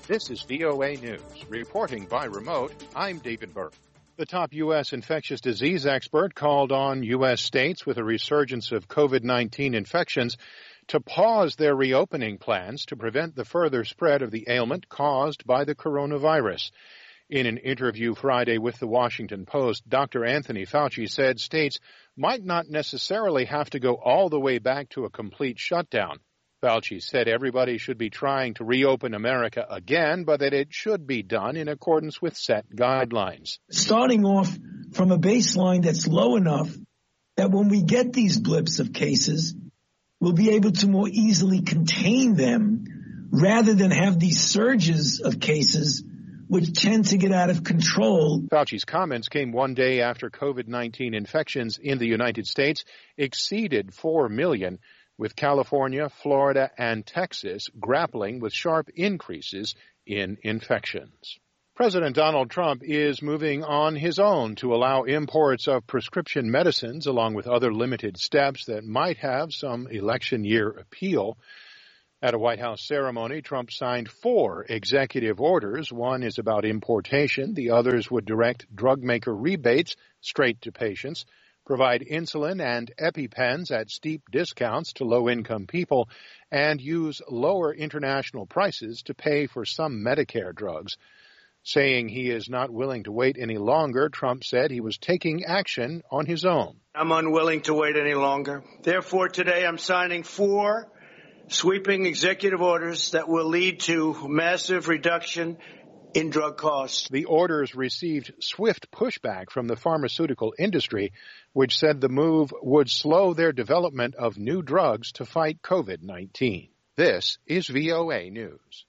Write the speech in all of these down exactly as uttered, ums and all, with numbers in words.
This is V O A News. Reporting by remote, I'm David Burke. The top U S infectious disease expert called on U S states with a resurgence of COVID nineteen infections to pause their reopening plans to prevent the further spread of the ailment caused by the coronavirus. In an interview Friday with the Washington Post, Doctor Anthony Fauci said states might not necessarily have to go all the way back to a complete shutdown. Fauci said everybody should be trying to reopen America again, but that it should be done in accordance with set guidelines. Starting off from a baseline that's low enough that when we get these blips of cases, we'll be able to more easily contain them rather than have these surges of cases which tend to get out of control. Fauci's comments came one day after COVID nineteen infections in the United States exceeded four million, with California, Florida, and Texas grappling with sharp increases in infections. President Donald Trump is moving on his own to allow imports of prescription medicines, along with other limited steps that might have some election year appeal. At a White House ceremony, Trump signed four executive orders. One is about importation. The others would direct drug maker rebates straight to patients, provide insulin and EpiPens at steep discounts to low-income people, and use lower international prices to pay for some Medicare drugs. Saying he is not willing to wait any longer, Trump said he was taking action on his own. I'm unwilling to wait any longer. Therefore, today I'm signing four sweeping executive orders that will lead to massive reduction in drug costs. The orders received swift pushback from the pharmaceutical industry, which said the move would slow their development of new drugs to fight COVID nineteen. This is V O A News.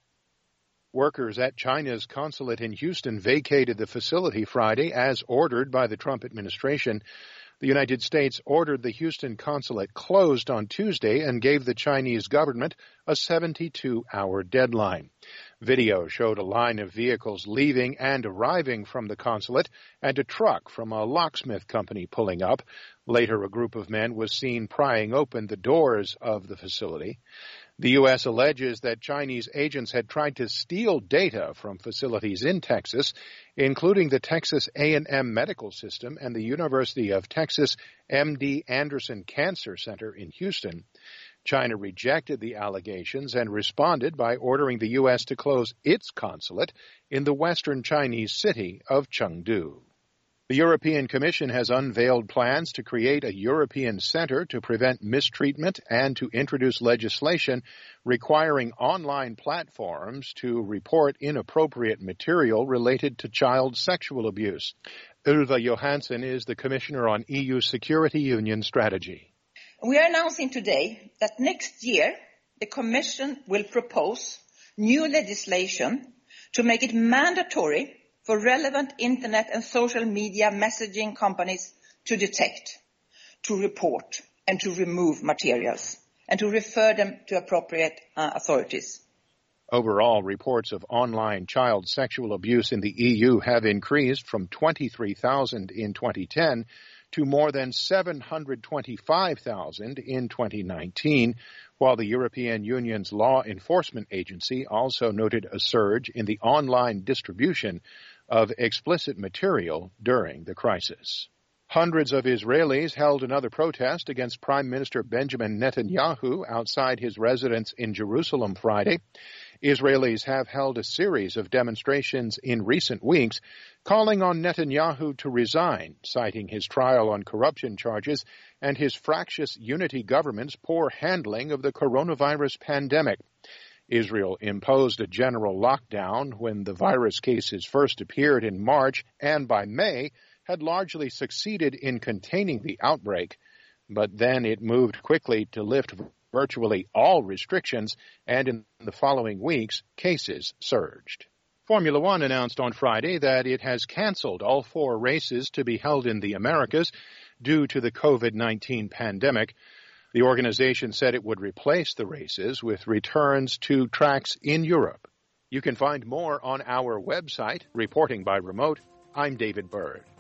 Workers at China's consulate in Houston vacated the facility Friday as ordered by the Trump administration. The United States ordered the Houston consulate closed on Tuesday and gave the Chinese government a seventy-two hour deadline. Video showed a line of vehicles leaving and arriving from the consulate and a truck from a locksmith company pulling up. Later, a group of men was seen prying open the doors of the facility. The U S alleges that Chinese agents had tried to steal data from facilities in Texas, including the Texas A and M Medical System and the University of Texas M D Anderson Cancer Center in Houston. China rejected the allegations and responded by ordering the U S to close its consulate in the western Chinese city of Chengdu. The European Commission has unveiled plans to create a European center to prevent mistreatment and to introduce legislation requiring online platforms to report inappropriate material related to child sexual abuse. Ylva Johansson is the Commissioner on E U Security Union Strategy. We are announcing today that next year the Commission will propose new legislation to make it mandatory for relevant internet and social media messaging companies to detect, to report, and to remove materials, and to refer them to appropriate uh, authorities. Overall, reports of online child sexual abuse in the E U have increased from twenty-three thousand in twenty ten to more than seven hundred twenty-five thousand in twenty nineteen, while the European Union's law enforcement agency also noted a surge in the online distribution of explicit material during the crisis. Hundreds of Israelis held another protest against Prime Minister Benjamin Netanyahu outside his residence in Jerusalem Friday. Israelis have held a series of demonstrations in recent weeks calling on Netanyahu to resign, citing his trial on corruption charges and his fractious unity government's poor handling of the coronavirus pandemic. Israel imposed a general lockdown when the virus cases first appeared in March and by May had largely succeeded in containing the outbreak, but then it moved quickly to lift virtually all restrictions, and in the following weeks, cases surged. Formula One announced on Friday that it has canceled all four races to be held in the Americas due to the COVID nineteen pandemic. The organization said it would replace the races with returns to tracks in Europe. You can find more on our website. Reporting by remote, I'm David Byrd.